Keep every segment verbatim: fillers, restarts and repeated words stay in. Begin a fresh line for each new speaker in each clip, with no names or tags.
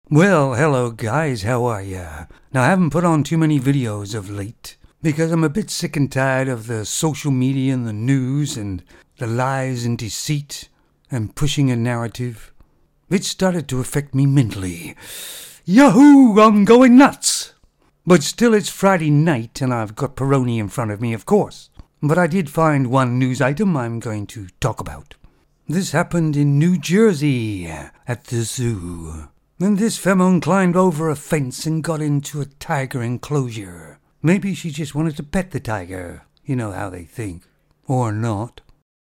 Well, hello guys, how are ya? Now I haven't put on too many videos of late because I'm a bit sick and tired of the social media and the news and the lies and deceit and pushing a narrative. It started to affect me mentally. Yahoo! I'm going nuts! But still it's Friday night and I've got Peroni in front of me, of course. But I did find one news item I'm going to talk about. This happened in New Jersey at the zoo. And this femon climbed over a fence and got into a tiger enclosure. Maybe she just wanted to pet the tiger. You know how they think. Or not.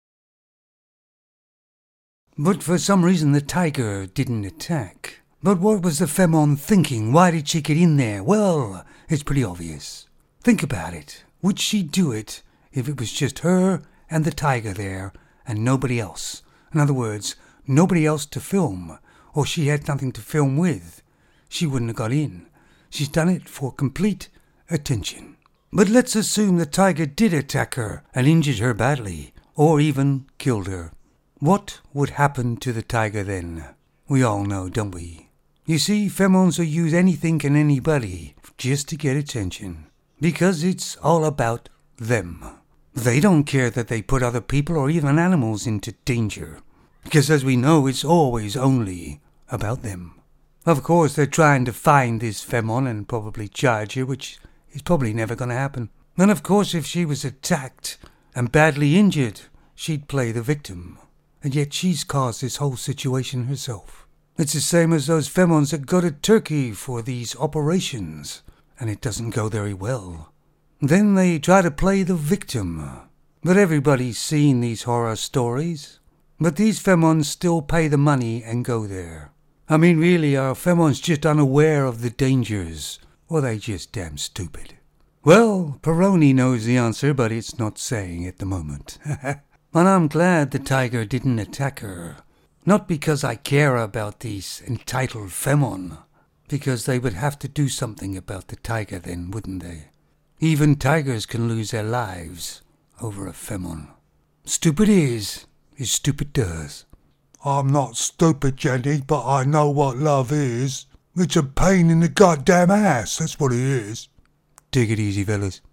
But for some reason the tiger didn't attack. But what was the femon thinking? Why did she get in there? Well, it's pretty obvious. Think about it. Would she do it if it was just her and the tiger there and nobody else? In other words, nobody else to film. Or she had nothing to film with. She wouldn't have got in. She's done it for complete attention. But let's assume the tiger did attack her and injured her badly, or even killed her. What would happen to the tiger then? We all know, don't we? You see, femons will use anything and anybody just to get attention. Because it's all about them. They don't care that they put other people or even animals into danger. Because as we know, it's always only about them. Of course, they're trying to find this femon and probably charge her, which is probably never going to happen. And of course, if she was attacked and badly injured, she'd play the victim. And yet she's caused this whole situation herself. It's the same as those femons that go to Turkey for these operations, and it doesn't go very well. Then they try to play the victim. But everybody's seen these horror stories. But these femons still pay the money and go there. I mean, really, are femons just unaware of the dangers? Or are they just damn stupid? Well, Peroni knows the answer, but it's not saying at the moment. And I'm glad the tiger didn't attack her. Not because I care about these entitled femon. Because they would have to do something about the tiger then, wouldn't they? Even tigers can lose their lives over a femon. Stupid is, is stupid does.
I'm not stupid, Jenny, but I know what love is. It's a pain in the goddamn ass, that's what it is.
Take it easy, fellas.